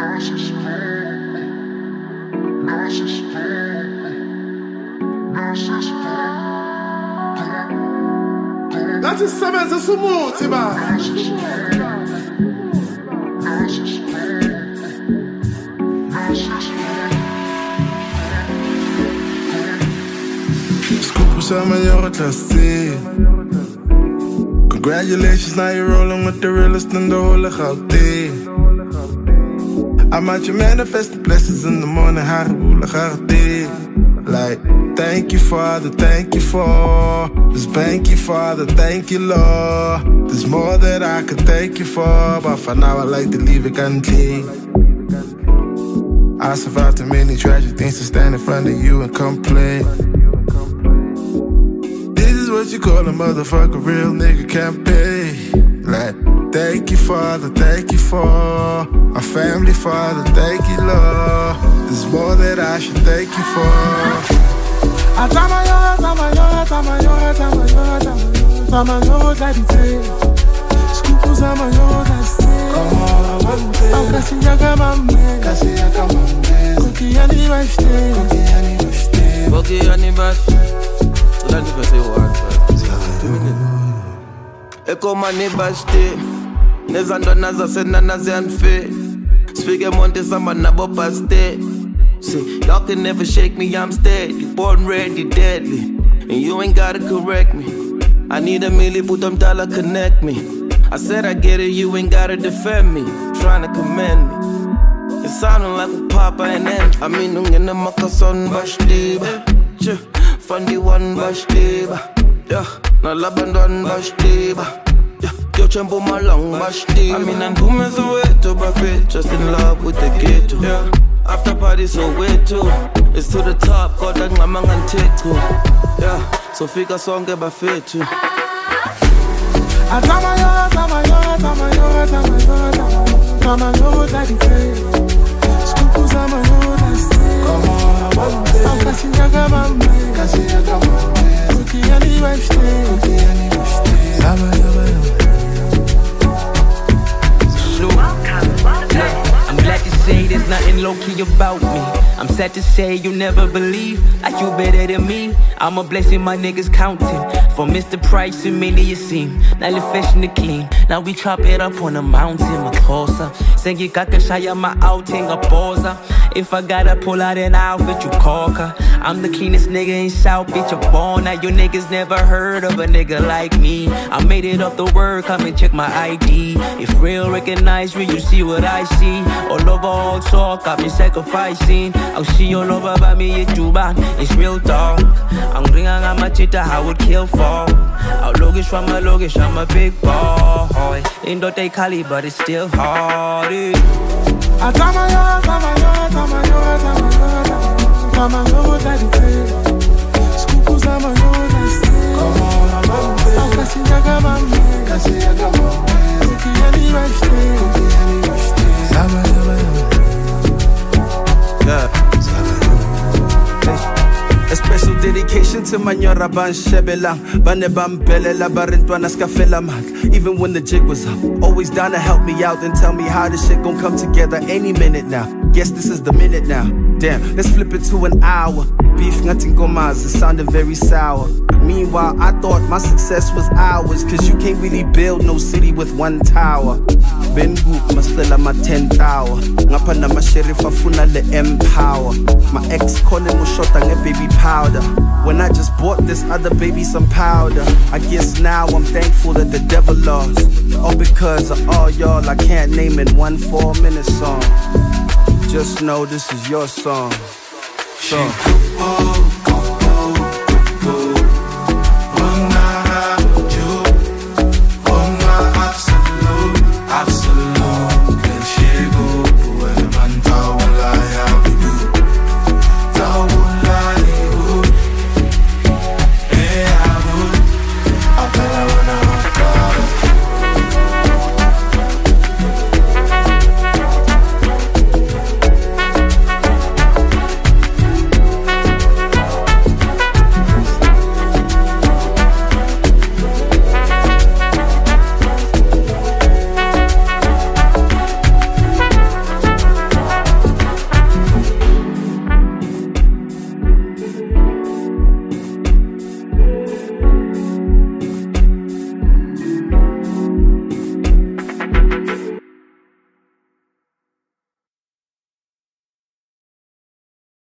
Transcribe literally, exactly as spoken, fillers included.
Nathi sisebenzisa umuthi ba. Congratulations, now you're rolling with the realest in the whole of Gauteng. I'm out you manifesting blessings in the morning. Like, thank you, Father, thank you for this. Thank you, Father, thank you, Lord. There's more that I could thank you for, but for now I like to leave it unclean. I survived too many tragic things to stand in front of you and complain. What you call a motherfucker, real nigga can't pay. Like, thank you, Father, thank you for our family, Father, thank you, Lord. There's more that I should thank you for. Atamayo, atamayo, atamayo, atamayo, atamayo, atamayo, Skupu zamayo, I'm kasi yaka mame, kasi yaka mame. Koki yani bashte, koki yani bashte, koki yani bashte. Let me say one Eko mani bashte Nezando naza sena nazi unfair Speak monte samba nabo paste See, y'all can never shake me, I'm steady Born ready, deadly And you ain't gotta correct me I need a milli, put them dollar connect me I said I get it, you ain't gotta defend me Trying to commend me It sounding like a papa and then I mean, I'm gonna make a son bashte Fundy one bashtiba, yeah. Na labandon bashtiba, yeah. Yo champo malong bashtiba. I mean, I'm coming so wet to buffet, just in love with the ghetto, yeah. After party so wet too, it's to the top, got that mamang and teku, yeah. So figure song get buffet too. Atamayo, atamayo, atamayo, atamayo, atamayo, daddy say. Skupu zamayo, daddy say. Come on, I'm kasi yaka mame. I'm glad to say there's nothing low-key about me. I'm sad to say you never believe like you better than me. I'm a blessing my niggas counting. For Mister Price and many you seem. Now the fish in the clean. Now we chop it up on the mountain, my closer. Sengi kakashaya my outing a posa. If I gotta pull out an outfit, you call her. I'm the cleanest nigga in South, bitch, you're born. Now you niggas never heard of a nigga like me. I made it up the word, come and check my I D. If real recognize me, you see what I see. All over all talk, I've been sacrificing. I'll see all over by me, it's Juba, it's real talk. I'm bringing on my cheetah, I would kill for. I'll logish from my logish, I'm a big boy. Ain't what they call it, but it's still hard. Atamayo, atamayo, atamayo, atamayo, atamayo, daddy say. Skupu zamayo, daddy say. Come on, I'm kasi yaka mame, kasi yaka mame. Koki yani bashte, koki yani bashte. Zamayo, yeah. A special dedication to my nyora ban shebelang. Bane bambele la barintwana skafela mat. Even when the jig was up, always down to help me out and tell me how this shit gon' come together any minute now. Guess this is the minute now. Damn, let's flip it to an hour. Beef ngating gomas, it sounded very sour. Meanwhile, I thought my success was ours, cause you can't really build no city with one tower. Ben Goop, mastela ma ten tower. Ngapa na ma sheriff afuna le empower. My ex calling mo shot nge baby powder. When I just bought this other baby some powder. I guess now I'm thankful that the devil lost. All because of all y'all I can't name in one four minute song. Just know this is your song. Song.